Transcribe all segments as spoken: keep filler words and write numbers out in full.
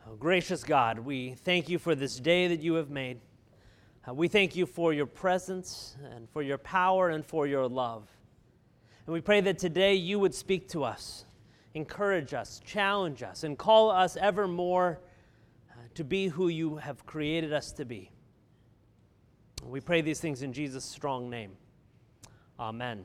Oh, gracious God, we thank you for this day that you have made. Uh, we thank you for your presence and for your power and for your love. And we pray that today you would speak to us, encourage us, challenge us, and call us ever more uh, to be who you have created us to be. We pray these things in Jesus' strong name. Amen.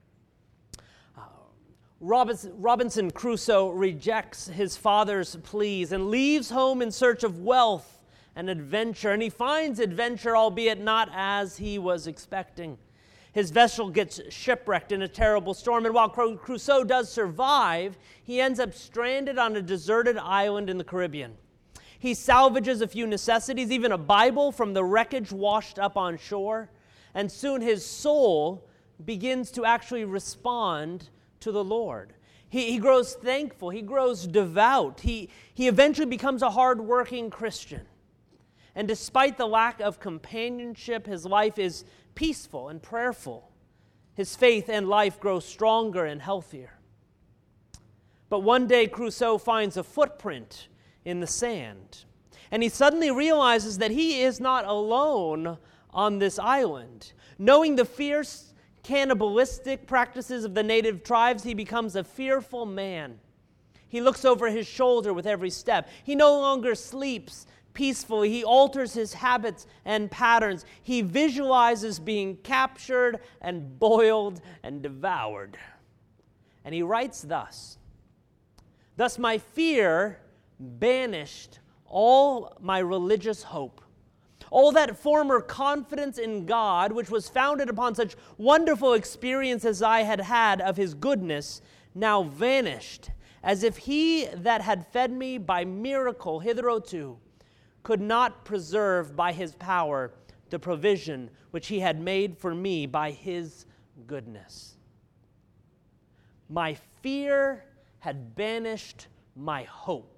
Uh, Robinson, Robinson Crusoe rejects his father's pleas and leaves home in search of wealth and adventure, and he finds adventure, albeit not as he was expecting. His vessel gets shipwrecked in a terrible storm, and while Crusoe does survive, he ends up stranded on a deserted island in the Caribbean. He salvages a few necessities, even a Bible from the wreckage washed up on shore, and soon his soul begins to actually respond to the Lord. He, he grows thankful. He grows devout. He, he eventually becomes a hardworking Christian. And despite the lack of companionship, his life is peaceful and prayerful. His faith and life grow stronger and healthier. But one day, Crusoe finds a footprint in the sand, and he suddenly realizes that he is not alone on this island. Knowing the fierce cannibalistic practices of the native tribes, he becomes a fearful man. He looks over his shoulder with every step. He no longer sleeps peacefully. He alters his habits and patterns. He visualizes being captured and boiled and devoured. And he writes thus, "Thus my fear banished all my religious hope. All that former confidence in God, which was founded upon such wonderful experience as I had had of his goodness, now vanished, as if he that had fed me by miracle hitherto could not preserve by his power the provision which he had made for me by his goodness. My fear had banished my hope."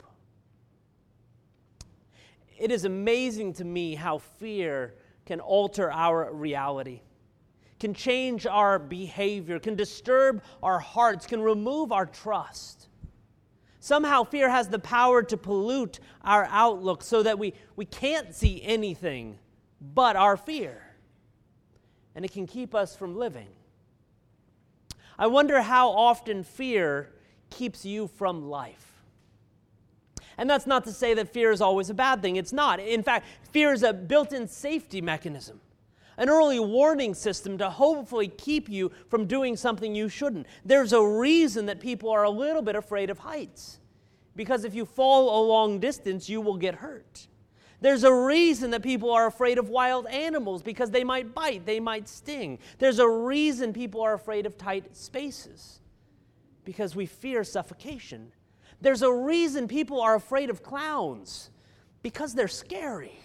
It is amazing to me how fear can alter our reality, can change our behavior, can disturb our hearts, can remove our trust. Somehow fear has the power to pollute our outlook so that we, we can't see anything but our fear. And it can keep us from living. I wonder how often fear keeps you from life. And that's not to say that fear is always a bad thing. It's not. In fact, fear is a built-in safety mechanism, an early warning system to hopefully keep you from doing something you shouldn't. There's a reason that people are a little bit afraid of heights, because if you fall a long distance, you will get hurt. There's a reason that people are afraid of wild animals, because they might bite, they might sting. There's a reason people are afraid of tight spaces, because we fear suffocation. There's a reason people are afraid of clowns, because they're scary.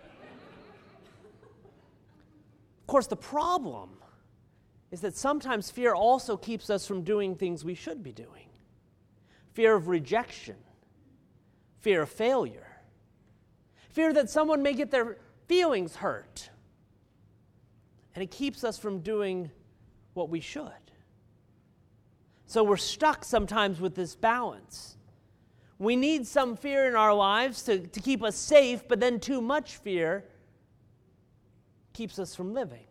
Of course, the problem is that sometimes fear also keeps us from doing things we should be doing. Fear of rejection, fear of failure, fear that someone may get their feelings hurt. And it keeps us from doing what we should. So we're stuck sometimes with this balance. We need some fear in our lives to, to keep us safe, but then too much fear keeps us from living.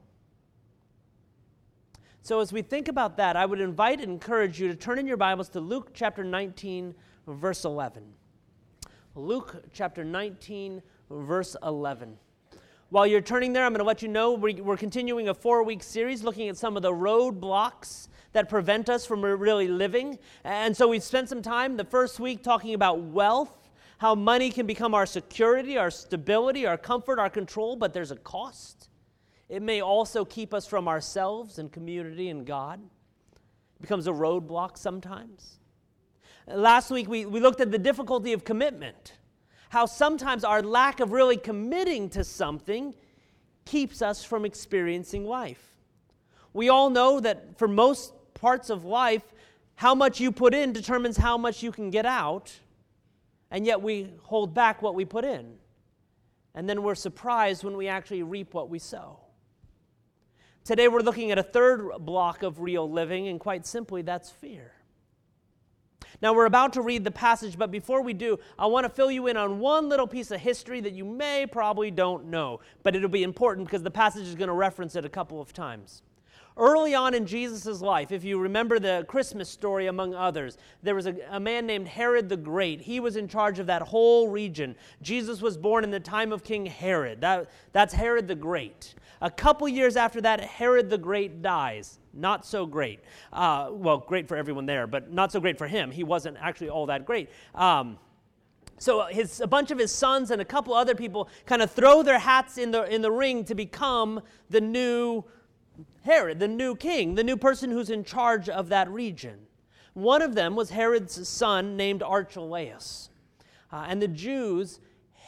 So as we think about that, I would invite and encourage you to turn in your Bibles to Luke chapter nineteen, verse eleven. Luke chapter nineteen, verse eleven. While you're turning there, I'm going to let you know we're continuing a four-week series looking at some of the roadblocks that prevent us from really living. And so we've spent some time the first week talking about wealth, how money can become our security, our stability, our comfort, our control, but there's a cost. It may also keep us from ourselves and community and God. It becomes a roadblock sometimes. Last week we, we looked at the difficulty of commitment, how sometimes our lack of really committing to something keeps us from experiencing life. We all know that for most parts of life, how much you put in determines how much you can get out, and yet we hold back what we put in. And then we're surprised when we actually reap what we sow. Today we're looking at a third block of real living, and quite simply, that's fear. Now, we're about to read the passage, but before we do, I want to fill you in on one little piece of history that you may probably don't know, but it'll be important because the passage is going to reference it a couple of times. Early on in Jesus' life, if you remember the Christmas story among others, there was a, a man named Herod the Great. He was in charge of that whole region. Jesus was born in the time of King Herod. That, that's Herod the Great. A couple years after that, Herod the Great dies. Not so great. Uh, well, great for everyone there, but not so great for him. He wasn't actually all that great. Um, so his, a bunch of his sons and a couple other people kind of throw their hats in the, in the ring to become the new Herod, the new king, the new person who's in charge of that region. One of them was Herod's son named Archelaus. Uh, and the Jews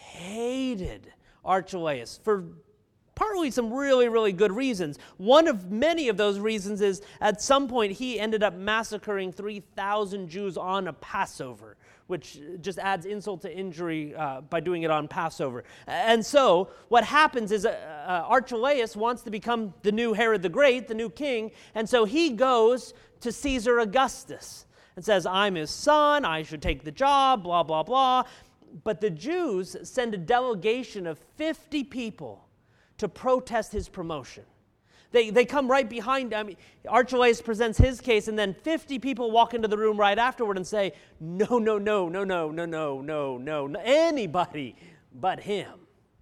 hated Archelaus for partly some really, really good reasons. One of many of those reasons is at some point he ended up massacring three thousand Jews on a Passover, which just adds insult to injury uh, by doing it on Passover. And so what happens is uh, uh, Archelaus wants to become the new Herod the Great, the new king, and so he goes to Caesar Augustus and says, I'm his son, I should take the job, blah, blah, blah. But the Jews send a delegation of fifty people to protest his promotion. They they come right behind, I mean, Archelaus presents his case, and then fifty people walk into the room right afterward and say, no, no, no, no, no, no, no, no, no, no, anybody but him.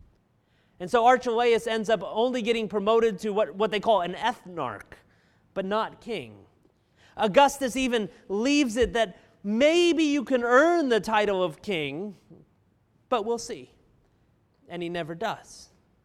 And so Archelaus ends up only getting promoted to what, what they call an ethnarch, but not king. Augustus even leaves it that maybe you can earn the title of king, but we'll see. And he never does.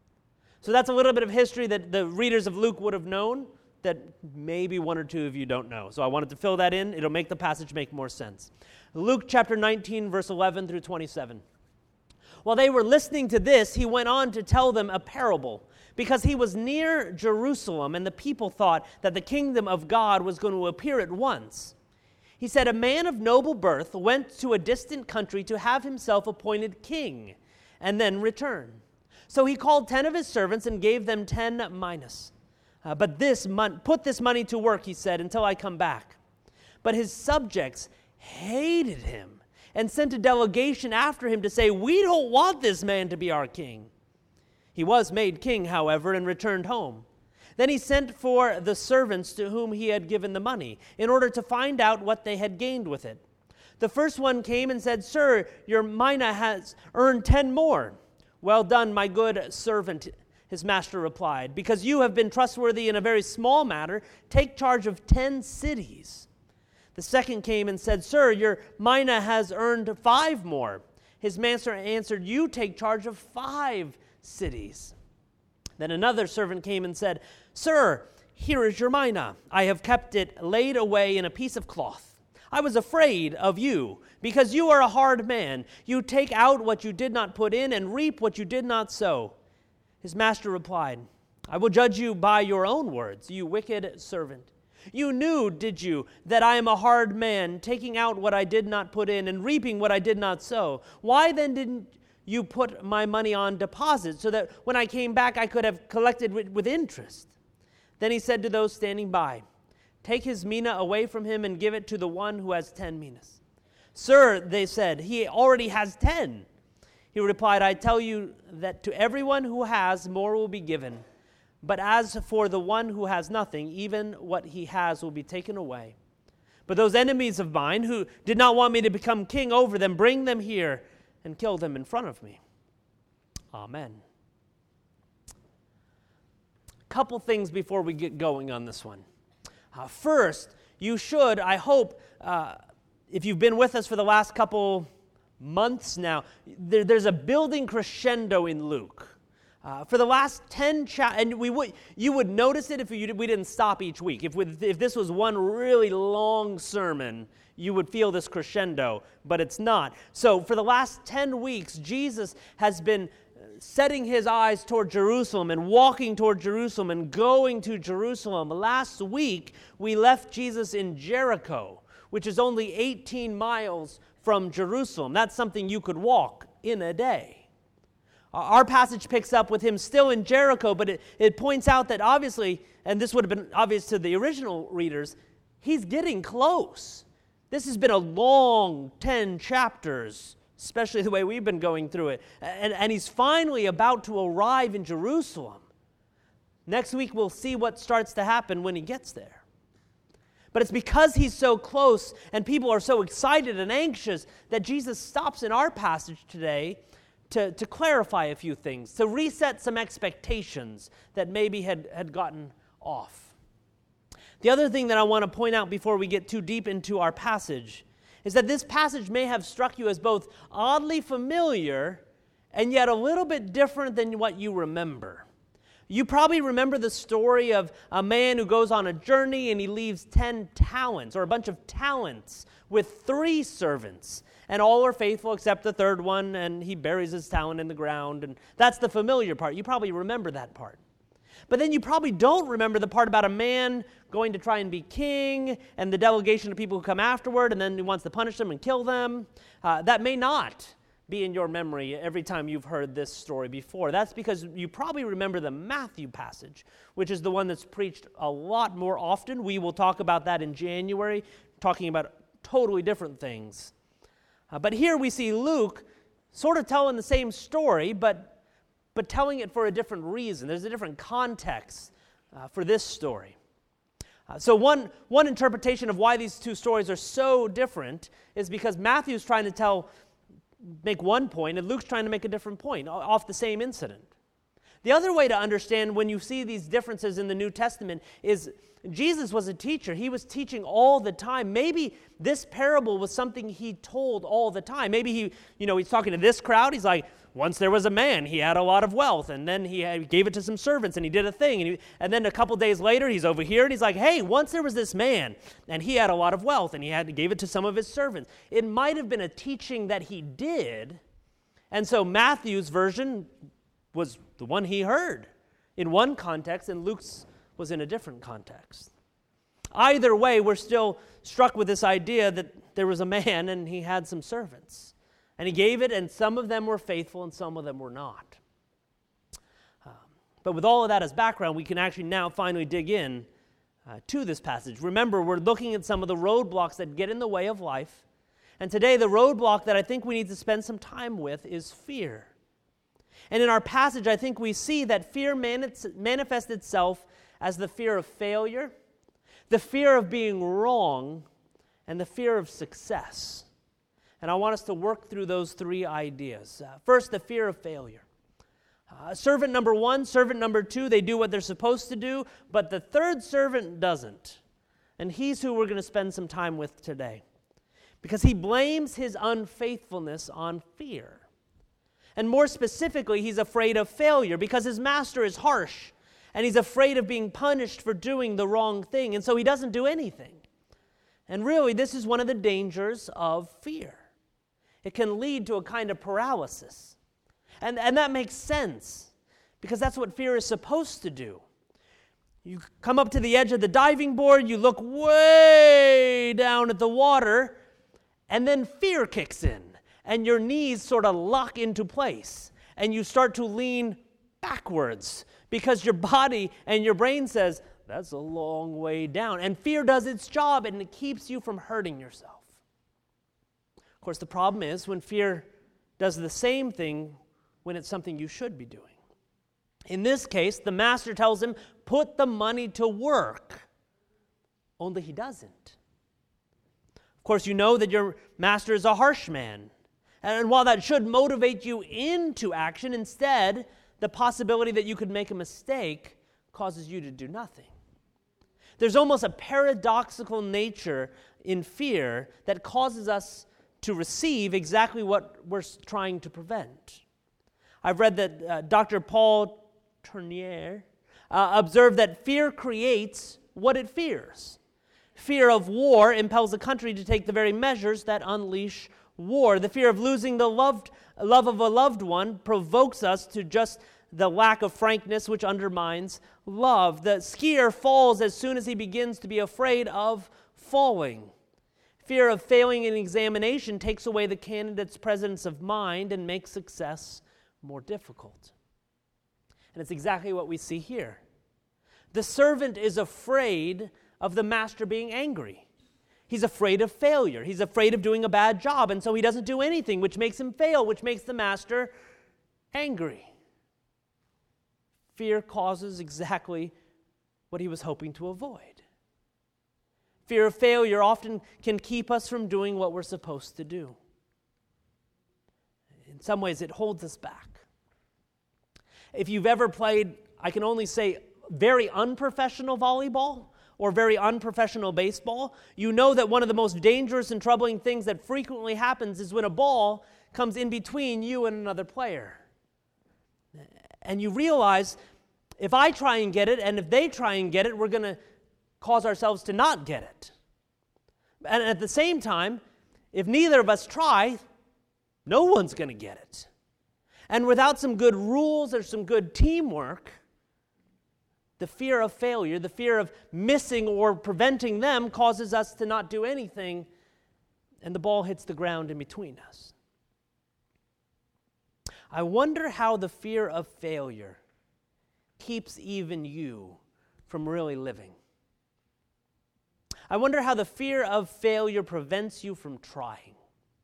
So that's a little bit of history that the readers of Luke would have known that maybe one or two of you don't know. So I wanted to fill that in. It'll make the passage make more sense. Luke chapter nineteen, verse eleven through twenty-seven. While they were listening to this, he went on to tell them a parable, because he was near Jerusalem, and the people thought that the kingdom of God was going to appear at once. He said, a man of noble birth went to a distant country to have himself appointed king, and then return. So he called ten of his servants and gave them ten minas. Uh, but this mon- put this money to work, he said, until I come back. But his subjects hated him and sent a delegation after him to say, we don't want this man to be our king. He was made king, however, and returned home. Then he sent for the servants to whom he had given the money, in order to find out what they had gained with it. The first one came and said, sir, your mina has earned ten more. Well done, my good servant, his master replied. Because you have been trustworthy in a very small matter, take charge of ten cities. The second came and said, sir, your mina has earned five more. His master answered, you take charge of five cities. Then another servant came and said, sir, here is your mina. I have kept it laid away in a piece of cloth. I was afraid of you, because you are a hard man. You take out what you did not put in and reap what you did not sow. His master replied, I will judge you by your own words, you wicked servant. You knew, did you, that I am a hard man, taking out what I did not put in and reaping what I did not sow? Why then didn't you put my money on deposit, so that when I came back I could have collected with, with interest? Then he said to those standing by, take his mina away from him and give it to the one who has ten minas. Sir, they said, he already has ten. He replied, I tell you that to everyone who has, more will be given. But as for the one who has nothing, even what he has will be taken away. But those enemies of mine who did not want me to become king over them, bring them here and kill them in front of me. Amen. Couple things before we get going on this one. Uh, first, you should, I hope, uh, if you've been with us for the last couple months now, there, there's a building crescendo in Luke. Uh, for the last ten chapters, and we would, you would notice it if you, we didn't stop each week. If, we, if this was one really long sermon, you would feel this crescendo, but it's not. So for the last ten weeks, Jesus has been setting his eyes toward Jerusalem and walking toward Jerusalem and going to Jerusalem. Last week, we left Jesus in Jericho, which is only eighteen miles from Jerusalem. That's something you could walk in a day. Our passage picks up with him still in Jericho, but it, it points out that obviously, and this would have been obvious to the original readers, he's getting close. This has been a long ten chapters, especially the way we've been going through it. And, and he's finally about to arrive in Jerusalem. Next week, we'll see what starts to happen when he gets there. But it's because he's so close and people are so excited and anxious that Jesus stops in our passage today to, to clarify a few things, to reset some expectations that maybe had, had gotten off. The other thing that I want to point out before we get too deep into our passage is that this passage may have struck you as both oddly familiar and yet a little bit different than what you remember. You probably remember the story of a man who goes on a journey and he leaves ten talents, or a bunch of talents, with three servants. And all are faithful except the third one, and he buries his talent in the ground. And that's the familiar part. You probably remember that part. But then you probably don't remember the part about a man going to try and be king, and the delegation of people who come afterward, and then he wants to punish them and kill them. Uh, that may not be in your memory every time you've heard this story before. That's because you probably remember the Matthew passage, which is the one that's preached a lot more often. We will talk about that in January, talking about totally different things. Uh, but here we see Luke sort of telling the same story, but, but telling it for a different reason. There's a different context uh, for this story. Uh, so one, one interpretation of why these two stories are so different is because Matthew's trying to tell make one point, and Luke's trying to make a different point off the same incident. The other way to understand when you see these differences in the New Testament is Jesus was a teacher. He was teaching all the time. Maybe this parable was something he told all the time. Maybe he, you know, he's talking to this crowd. He's like, once there was a man, he had a lot of wealth, and then he had, gave it to some servants, and he did a thing. And, he, and then a couple days later, he's over here, and he's like, hey, once there was this man, and he had a lot of wealth, and he had gave it to some of his servants. It might have been a teaching that he did, and so Matthew's version was the one he heard in one context, and Luke's was in a different context. Either way, we're still struck with this idea that there was a man, and he had some servants. And he gave it, and some of them were faithful, and some of them were not. Um, but with all of that as background, we can actually now finally dig in uh, to this passage. Remember, we're looking at some of the roadblocks that get in the way of life. And today, the roadblock that I think we need to spend some time with is fear. And in our passage, I think we see that fear manifests itself as the fear of failure, the fear of being wrong, and the fear of success. And I want us to work through those three ideas. Uh, first, the fear of failure. Uh, servant number one, servant number two, they do what they're supposed to do, but the third servant doesn't. And he's who we're going to spend some time with today, because he blames his unfaithfulness on fear. And more specifically, he's afraid of failure because his master is harsh, and he's afraid of being punished for doing the wrong thing, and so he doesn't do anything. And really, this is one of the dangers of fear. It can lead to a kind of paralysis. And, and that makes sense, because that's what fear is supposed to do. You come up to the edge of the diving board, you look way down at the water, and then fear kicks in, and your knees sort of lock into place, and you start to lean backwards, because your body and your brain says, that's a long way down. And fear does its job, and it keeps you from hurting yourself. Of course, the problem is when fear does the same thing when it's something you should be doing. In this case, the master tells him, put the money to work. Only he doesn't. Of course, you know that your master is a harsh man. And while that should motivate you into action, instead, the possibility that you could make a mistake causes you to do nothing. There's almost a paradoxical nature in fear that causes us to receive exactly what we're trying to prevent. I've read that uh, Doctor Paul Tournier uh, observed that fear creates what it fears. Fear of war impels a country to take the very measures that unleash war. The fear of losing the loved, love of a loved one provokes us to just the lack of frankness which undermines love. The skier falls as soon as he begins to be afraid of falling. Fear of failing an examination takes away the candidate's presence of mind and makes success more difficult. And it's exactly what we see here. The servant is afraid of the master being angry. He's afraid of failure. He's afraid of doing a bad job, and so he doesn't do anything, which makes him fail, which makes the master angry. Fear causes exactly what he was hoping to avoid. Fear of failure often can keep us from doing what we're supposed to do. In some ways, it holds us back. If you've ever played, I can only say, very unprofessional volleyball or very unprofessional baseball, you know that one of the most dangerous and troubling things that frequently happens is when a ball comes in between you and another player. And you realize, if I try and get it, and if they try and get it, we're going to cause ourselves to not get it. And at the same time, if neither of us try, no one's going to get it. And without some good rules or some good teamwork, the fear of failure, the fear of missing or preventing them causes us to not do anything, and the ball hits the ground in between us. I wonder how the fear of failure keeps even you from really living. I wonder how the fear of failure prevents you from trying.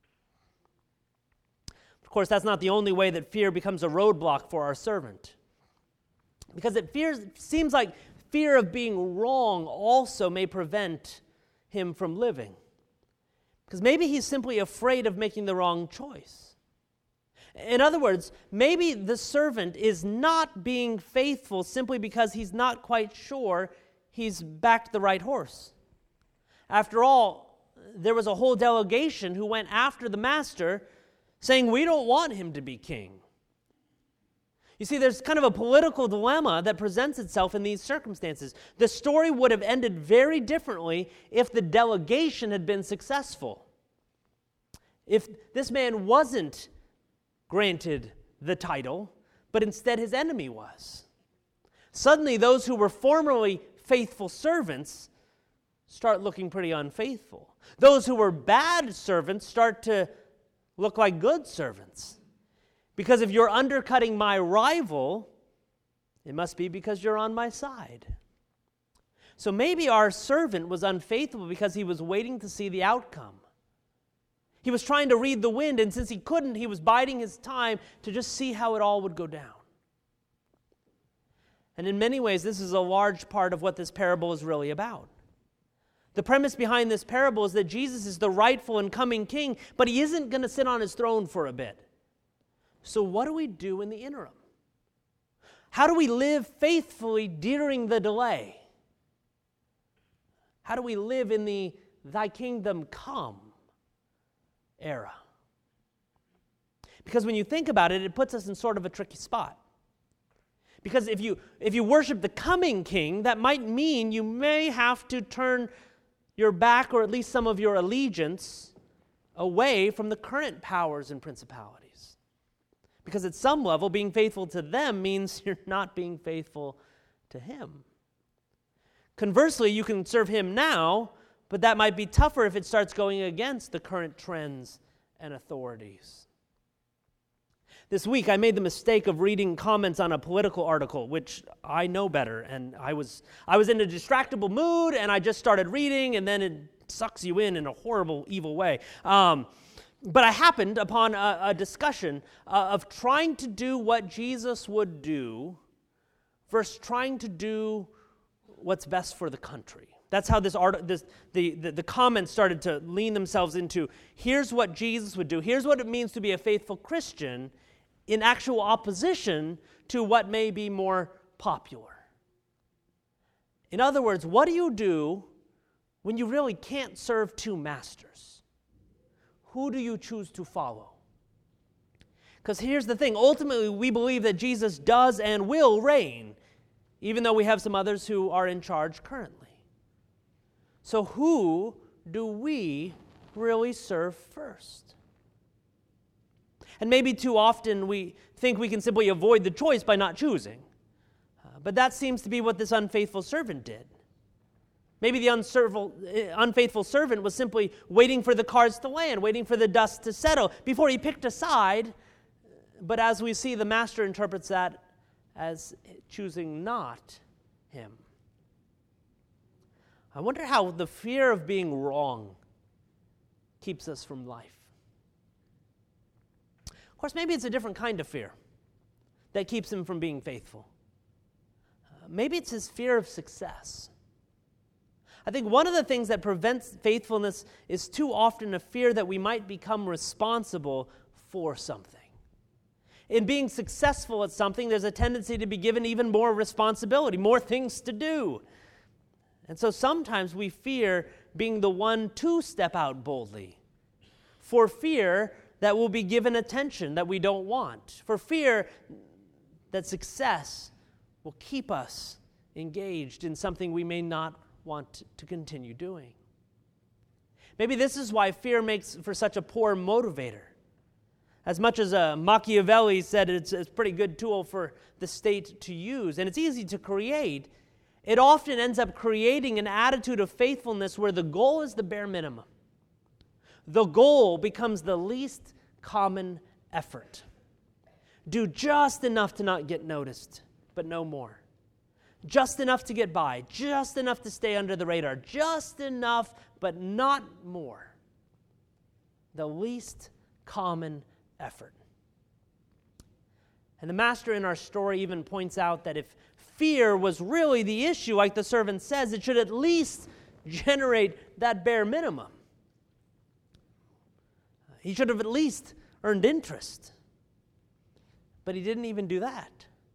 Of course, that's not the only way that fear becomes a roadblock for our servant. Because it fears, seems like fear of being wrong also may prevent him from living. Because maybe he's simply afraid of making the wrong choice. In other words, maybe the servant is not being faithful simply because he's not quite sure he's backed the right horse. After all, there was a whole delegation who went after the master saying, we don't want him to be king. You see, there's kind of a political dilemma that presents itself in these circumstances. The story would have ended very differently if the delegation had been successful. If this man wasn't granted the title, but instead his enemy was. Suddenly, those who were formerly faithful servants start looking pretty unfaithful. Those who were bad servants start to look like good servants. Because if you're undercutting my rival, it must be because you're on my side. So maybe our servant was unfaithful because he was waiting to see the outcome. He was trying to read the wind, and since he couldn't, he was biding his time to just see how it all would go down. And in many ways, this is a large part of what this parable is really about. The premise behind this parable is that Jesus is the rightful and coming king, but he isn't going to sit on his throne for a bit. So what do we do in the interim? How do we live faithfully during the delay? How do we live in the thy kingdom come era? Because when you think about it, it puts us in sort of a tricky spot. Because if you if you worship the coming king, that might mean you may have to turn your back, or at least some of your allegiance, away from the current powers and principalities. Because at some level, being faithful to them means you're not being faithful to him. Conversely, you can serve him now, but that might be tougher if it starts going against the current trends and authorities. This week, I made the mistake of reading comments on a political article, which I know better, and I was I was in a distractible mood, and I just started reading, and then it sucks you in in a horrible, evil way. Um, but I happened upon a, a discussion uh, of trying to do what Jesus would do versus trying to do what's best for the country. That's how this art, this the, the the comments started to lean themselves into. Here's what Jesus would do. Here's what it means to be a faithful Christian, in actual opposition to what may be more popular. In other words, what do you do when you really can't serve two masters? Who do you choose to follow? Because here's the thing, ultimately we believe that Jesus does and will reign, even though we have some others who are in charge currently. So who do we really serve first? And maybe too often we think we can simply avoid the choice by not choosing. Uh, but that seems to be what this unfaithful servant did. Maybe the unservil, uh, unfaithful servant was simply waiting for the cards to land, waiting for the dust to settle before he picked a side. But as we see, the master interprets that as choosing not him. I wonder how the fear of being wrong keeps us from life. Of course, maybe it's a different kind of fear that keeps him from being faithful. Uh, maybe it's his fear of success. I think one of the things that prevents faithfulness is too often a fear that we might become responsible for something. In being successful at something, there's a tendency to be given even more responsibility, more things to do. And so sometimes we fear being the one to step out boldly, for fear that we'll be given attention that we don't want, for fear that success will keep us engaged in something we may not want to continue doing. Maybe this is why fear makes for such a poor motivator. As much as uh, Machiavelli said it's, it's a pretty good tool for the state to use, and it's easy to create, it often ends up creating an attitude of faithfulness where the goal is the bare minimum. The goal becomes the least common effort. Do just enough to not get noticed, but no more. Just enough to get by, just enough to stay under the radar, just enough, but not more. The least common effort. And the master in our story even points out that if fear was really the issue, like the servant says, it should at least generate that bare minimum. He should have at least earned interest. But he didn't even do that.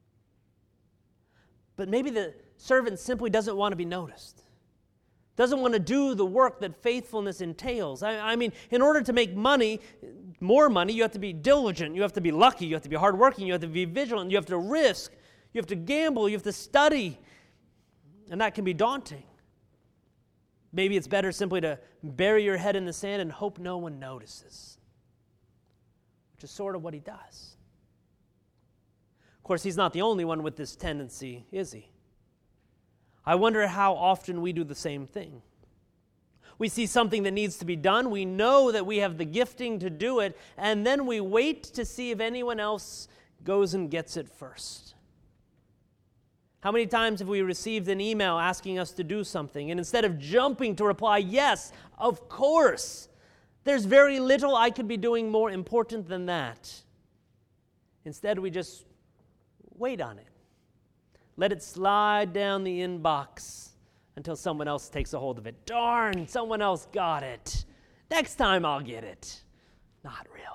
But maybe the servant simply doesn't want to be noticed. Doesn't want to do the work that faithfulness entails. I, I mean, in order to make money, more money, you have to be diligent, you have to be lucky, you have to be hardworking, you have to be vigilant, you have to risk, you have to gamble, you have to study. And that can be daunting. Maybe it's better simply to bury your head in the sand and hope no one notices, which is sort of what he does. Of course, he's not the only one with this tendency, is he? I wonder how often we do the same thing. We see something that needs to be done, we know that we have the gifting to do it, and then we wait to see if anyone else goes and gets it first. How many times have we received an email asking us to do something, and instead of jumping to reply, yes, of course, there's very little I could be doing more important than that. Instead, we just wait on it. Let it slide down the inbox until someone else takes a hold of it. Darn, someone else got it. Next time I'll get it. Not really.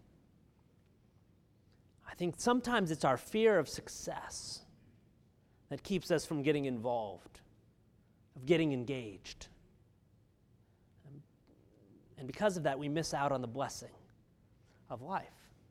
I think sometimes it's our fear of success that keeps us from getting involved, of getting engaged. And because of that, we miss out on the blessing of life.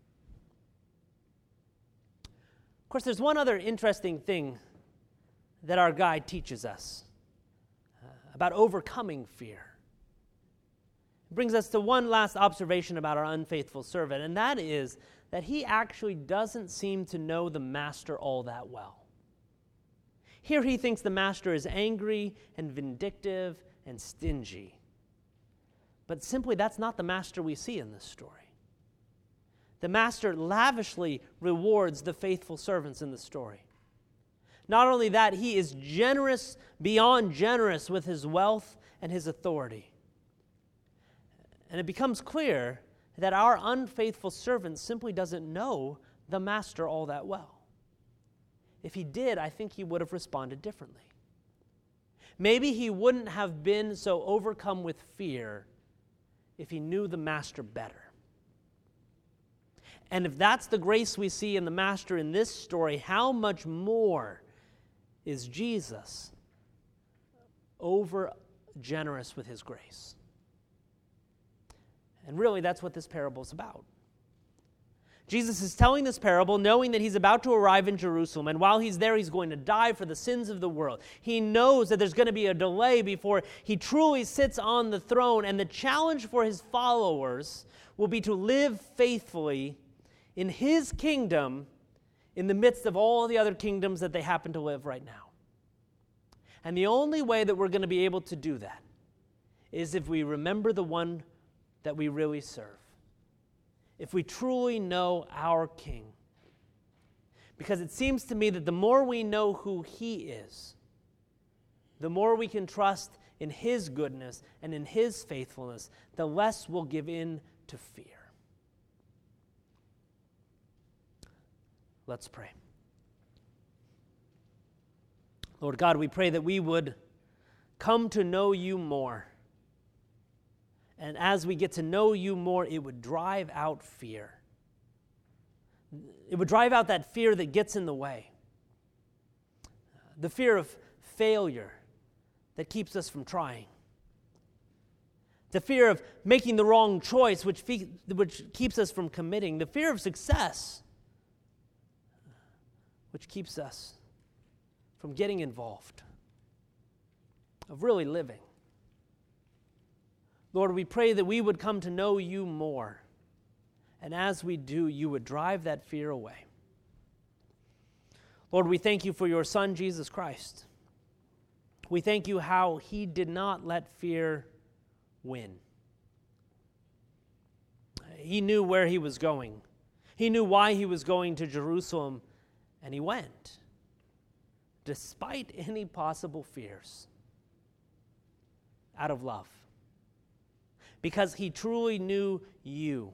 Of course, there's one other interesting thing that our guide teaches us uh, about overcoming fear. It brings us to one last observation about our unfaithful servant, and that is that he actually doesn't seem to know the master all that well. Here he thinks the master is angry and vindictive and stingy. But simply that's not the master we see in this story. The master lavishly rewards the faithful servants in the story. Not only that, he is generous beyond generous with his wealth and his authority. And it becomes clear that our unfaithful servant simply doesn't know the master all that well. If he did, I think he would have responded differently. Maybe he wouldn't have been so overcome with fear if he knew the master better. And if that's the grace we see in the master in this story, how much more is Jesus over generous with his grace? And really, that's what this parable is about. Jesus is telling this parable knowing that he's about to arrive in Jerusalem, and while he's there, he's going to die for the sins of the world. He knows that there's going to be a delay before he truly sits on the throne, and the challenge for his followers will be to live faithfully in his kingdom in the midst of all the other kingdoms that they happen to live right now. And the only way that we're going to be able to do that is if we remember the one that we really serve. If we truly know our King. Because it seems to me that the more we know who he is, the more we can trust in His goodness and in His faithfulness, the less we'll give in to fear. Let's pray. Lord God, we pray that we would come to know You more. And as we get to know You more, it would drive out fear. It would drive out that fear that gets in the way. The fear of failure that keeps us from trying. The fear of making the wrong choice, which, fe- which keeps us from committing. The fear of success, which keeps us from getting involved, of really living. Lord, we pray that we would come to know You more. And as we do, You would drive that fear away. Lord, we thank You for Your Son, Jesus Christ. We thank You how He did not let fear win. He knew where He was going. He knew why He was going to Jerusalem, and He went, despite any possible fears, out of love. Because He truly knew You.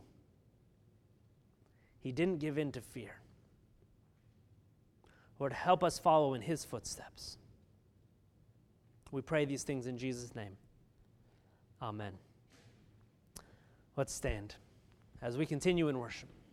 He didn't give in to fear. Lord, help us follow in His footsteps. We pray these things in Jesus' name. Amen. Let's stand as we continue in worship.